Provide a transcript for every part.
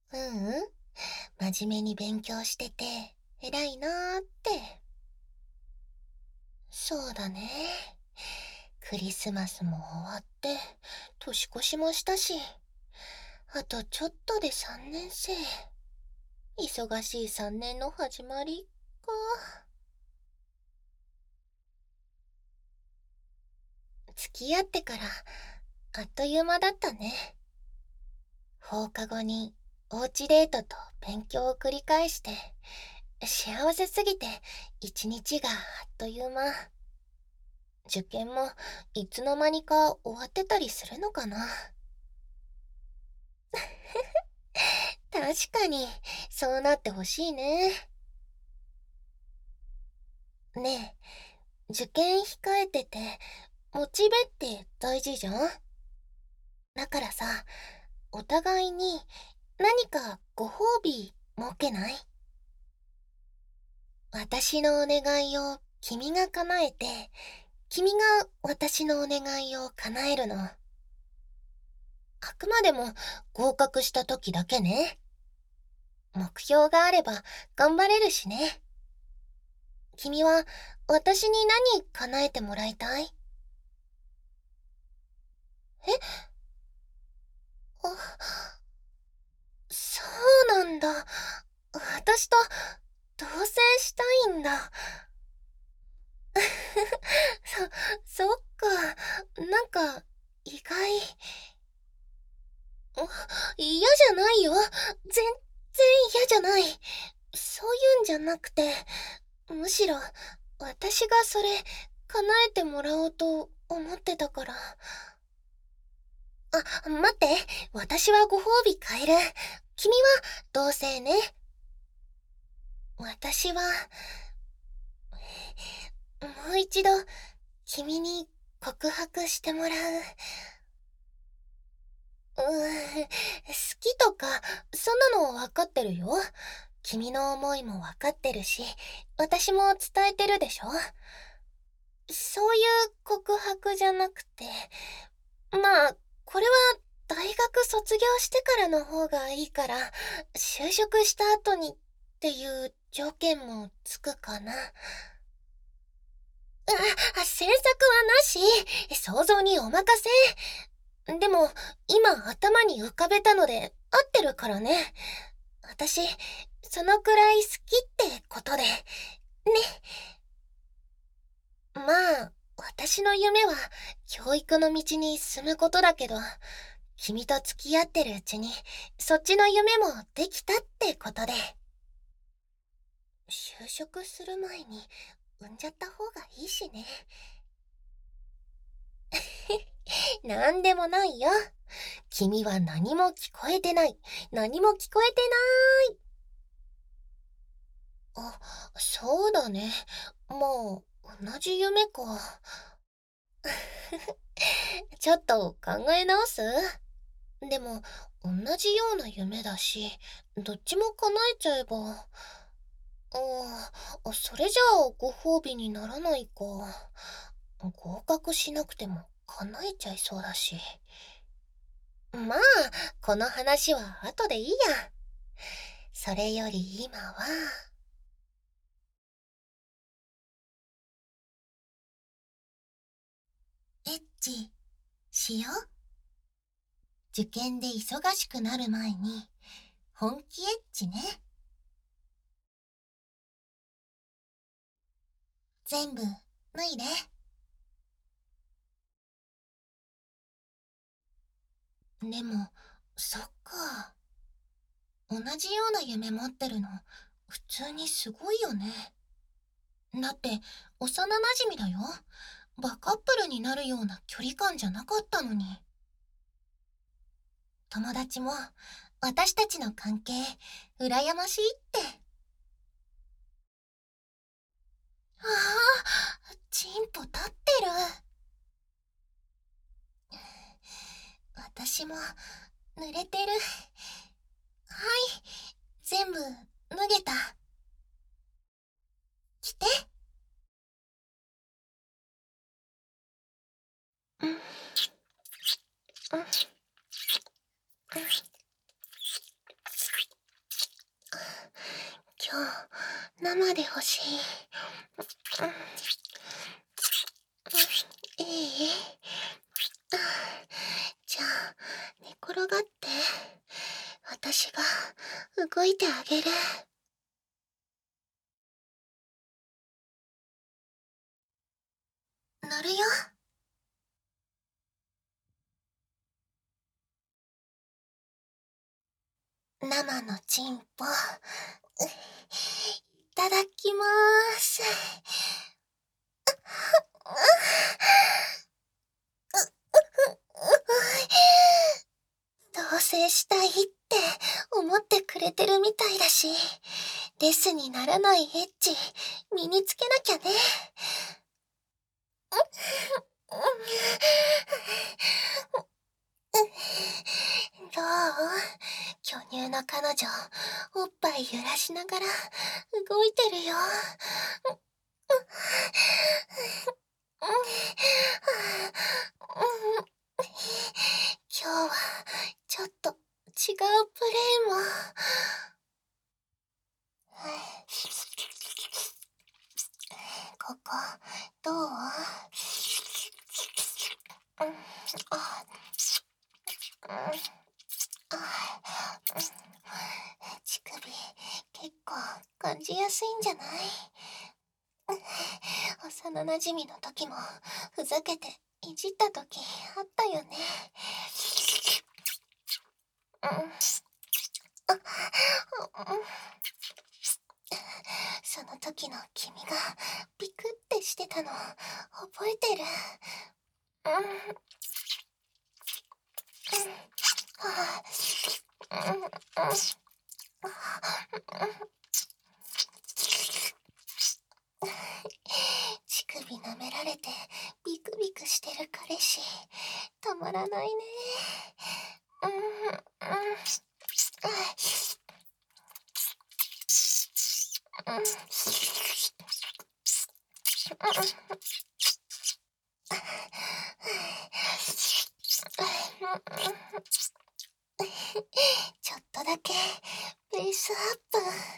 うん。真面目に勉強してて、偉いなーって。そうだね。クリスマスも終わって、年越しもしたし、あとちょっとで3年生。忙しい3年の始まりか。付き合ってからあっという間だったね。放課後におうちデートと勉強を繰り返して、幸せすぎて一日があっという間。受験もいつの間にか終わってたりするのかな。確かに、そうなってほしいね。ねえ、受験控えてて、モチベって大事じゃん。だからさ、お互いに何かご褒美設けない？私のお願いを君が叶えて、君が私のお願いを叶えるの。あくまでも合格した時だけね。目標があれば頑張れるしね。君は私に何叶えてもらいたい？え、あ、そうなんだ。私と同棲したいんだ。そっか。なんか、意外。嫌じゃないよ。全然嫌じゃない。そういうんじゃなくて、むしろ、私がそれ、叶えてもらおうと思ってたから。待って。私はご褒美変える。君は、どうせね。私は、もう一度、君に告白してもらう。好きとか、そんなの分かってるよ。君の思いも分かってるし、私も伝えてるでしょ。そういう告白じゃなくて、まあ、これは大学卒業してからの方がいいから、就職した後にっていう条件もつくかな。制作はなし。想像にお任せ。でも、今頭に浮かべたので合ってるからね。私、そのくらい好きってことで。ね。まあ、私の夢は教育の道に進むことだけど、君と付き合ってるうちに、そっちの夢もできたってことで。就職する前に産んじゃった方がいいしね。なんでもないよ。君は何も聞こえてない。何も聞こえてない。そうだね。まあ、同じ夢か。ちょっと考え直す？でも、同じような夢だし、どっちも叶えちゃえば。それじゃあご褒美にならないか。合格しなくても叶えちゃいそうだし。まあ、この話は後でいいや。それより今は、エッチしよう。受験で忙しくなる前に、本気エッチね。全部脱いで。でも、そっか。同じような夢持ってるの、普通にすごいよね。だって、幼馴染だよ。バカップルになるような距離感じゃなかったのに。友達も、私たちの関係、羨ましいって。ああ、チンポ立ってる。私も、濡れてる。はい、全部、脱げた。来て。うん、うん、うん。 今日、生で欲しい。いい？じゃあ、寝転がって。私が動いてあげる。乗るよ。生のチンポ。いただきまーす。同棲したいって思ってくれてるみたいだし、レスにならないエッチ身につけなきゃね。どう？巨乳の彼女、おっぱい揺らしながら動いてるよ。今日はちょっと違うプレイも。ここどう？乳首結構感じやすいんじゃない？幼なじみの時もふざけていじった時あったよね。その時の君がビクってしてたの覚えてる？乳首舐められてビクビクしてる彼氏たまらないね。ちょっとだけペースアップ。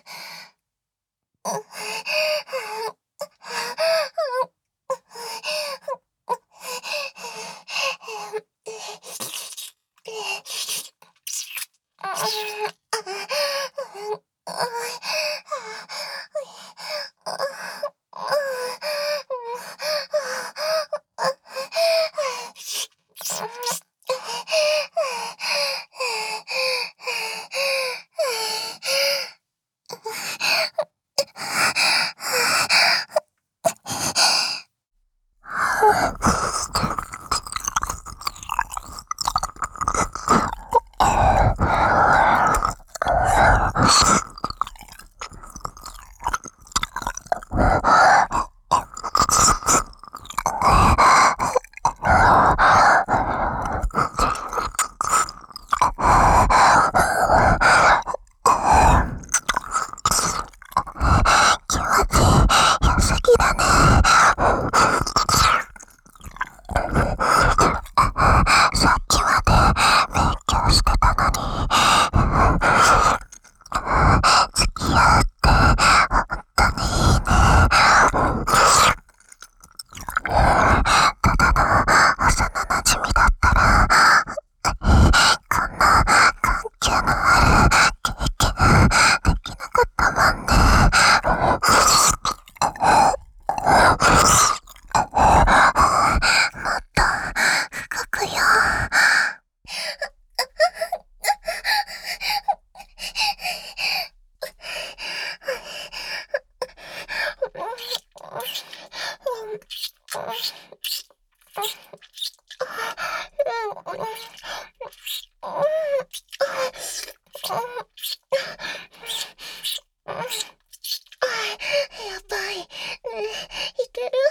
やばい。ねえ、いける？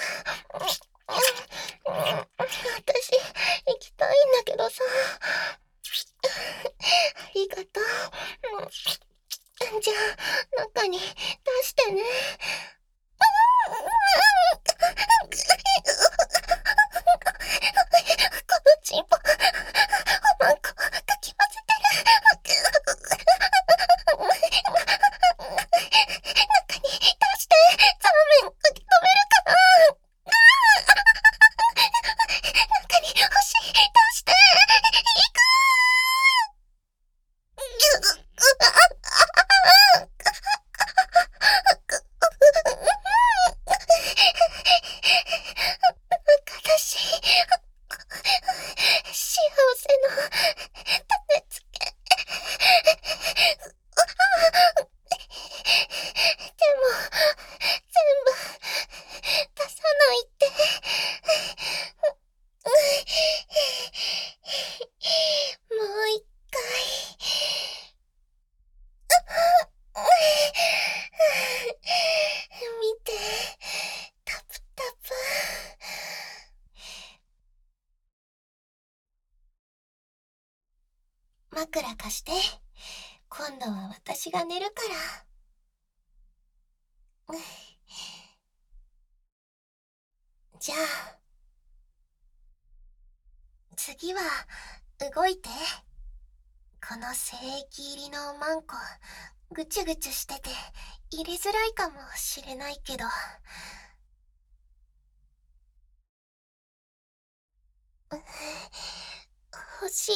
私、行きたいんだけどさ。ありがとう。じゃあ、中に出してね。このチンポ、なんか、かき混ぜてる。 枕貸して。今度は私が寝るから。じゃあ、次は動いて。この精液入りのマンコ、ぐちゅぐちゅしてて入れづらいかもしれないけど。欲しい。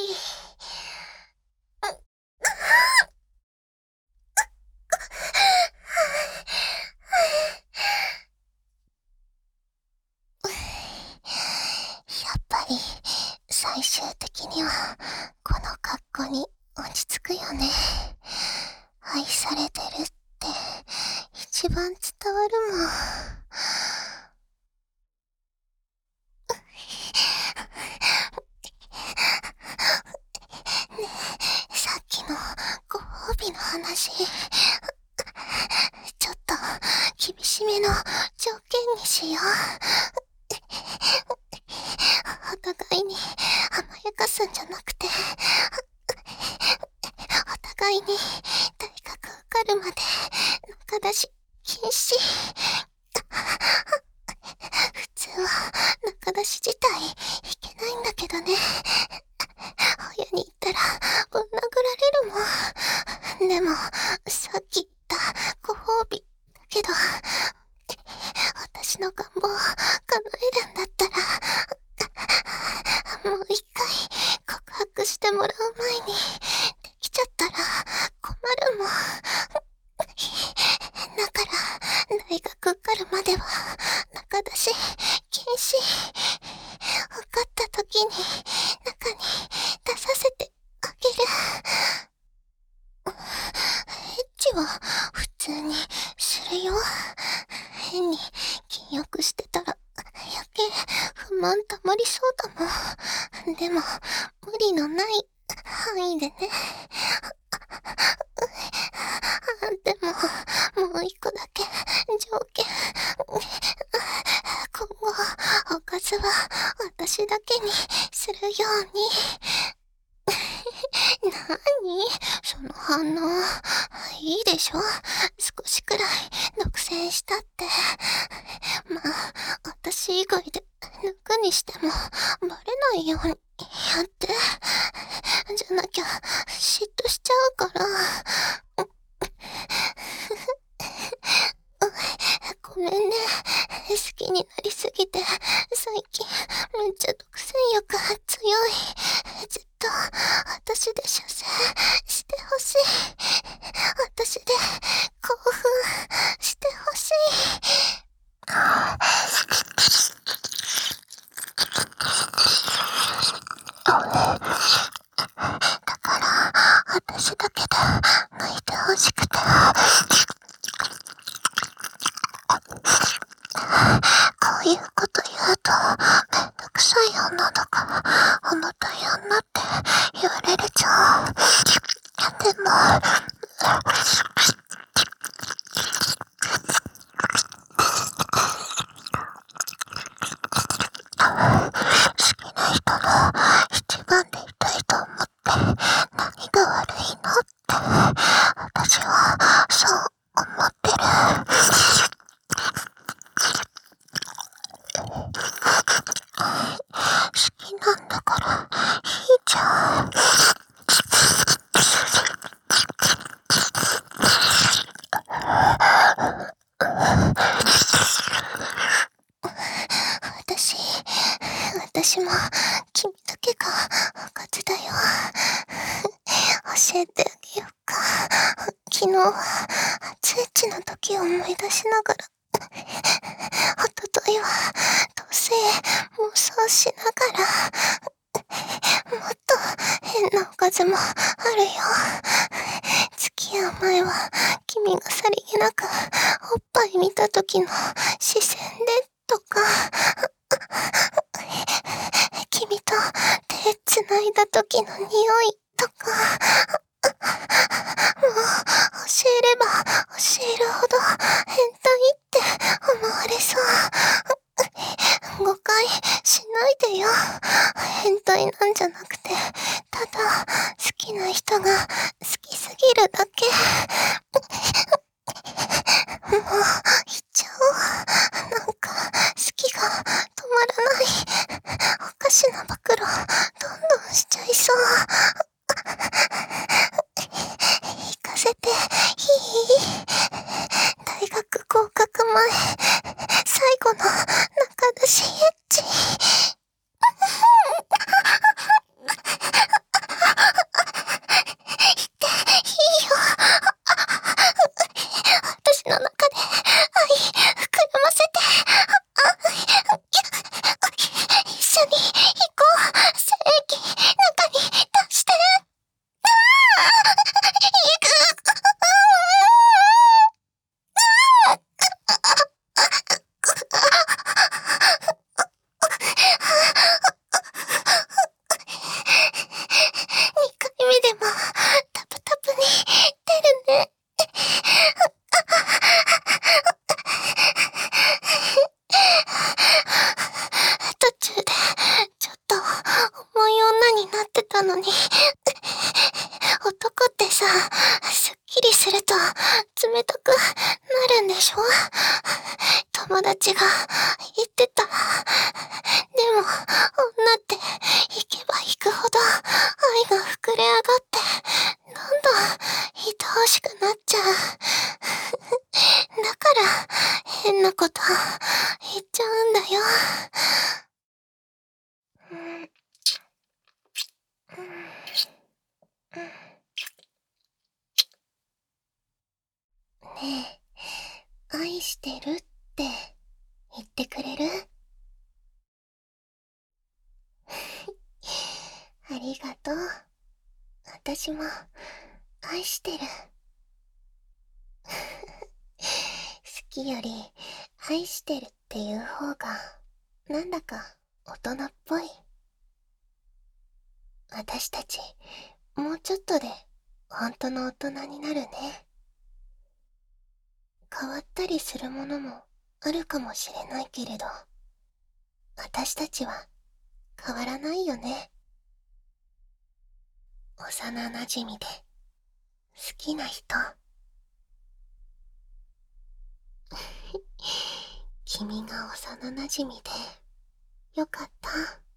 やっぱり最終的にはこの格好に落ち着くよね。愛されてるって一番伝わるもん。さっきのご褒美の話、ちょっと厳しめの条件にしよう。お互いに甘やかすんじゃなくて、お互いに体格受かるまで中出し禁止。普通は中出し自体いけないんだけどね。親に言ったらぶん殴られるもん。でもさっき言ったご褒美だけど、私の願望叶えるんだったら、もう一回告白してもらう前にできちゃったら困るもん。だから大学受かるまでは中出し禁止。受かった時に中に出させてあげる。エッチは普通にするよ。変に禁欲してたら余計不満たまりそうだもん。でも無理のない範囲でね。でももう一個だけ条件。今後おかずは私だけにするように。なにその反応。いいでしょ、少しくらい独占したって。まあ私以外で抜くにしてもバレないようにやって。じゃなきゃ嫉妬しちゃうから。ごめんね。好きになりすぎて最近めっちゃ独占欲が強い。ずっと私で射精してほしい。私で興奮してほしい。だから私だけで泣いてほしくて。こういうこと言うとめんどくさい女とか重たい女って言われるじゃん。でも好きな人の一番でいたいと思って何が悪いのって私はそう思ってる。好きなんだからいいじゃん。私も君だけがおかずだよ。教えてあげようか。昨日は初エッチの時を思い出しながら、おとといは同性妄想しながら、もっと変なおかずもあるよ。付き合う前は君がさりげなくおっぱい見た時の視線でとか、君と手つないだ時の匂いとか、もう教えれば教えるほど変態って思われそう。誤解しないでよ。変態なんじゃなくて、ただ好きな人合格前、最後の仲出しエッチ。言っていいよ。私の中で愛膨らませて。一緒に行こう。精液中に出して。行く。2回目でもタプタプに出るね。途中でちょっと重い女になってたのに、男ってさ、すっきりすると冷たくなるんでしょ？友達が言ってた。でも女って行けば行くほど愛が膨れ上がってどんどん愛おしくなっちゃう。だから変なこと言っちゃうんだよ。ねえ、愛してるって言ってくれる？ありがとう。私も愛してる。好きより愛してるっていう方がなんだか大人っぽい。私たちもうちょっとで本当の大人になるね。変わったりするものもあるかもしれないけれど、私たちは変わらないよね。幼なじみで好きな人。君が幼なじみでよかった。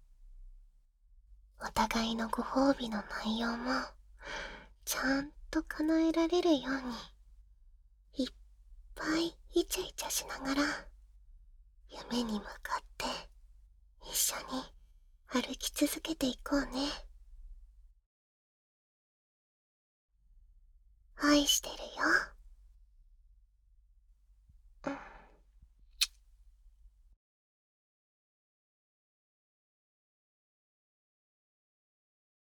お互いのご褒美の内容もちゃんと叶えられるように、いっぱいイチャイチャしながら夢に向かって一緒に歩き続けていこうね。愛してるよ。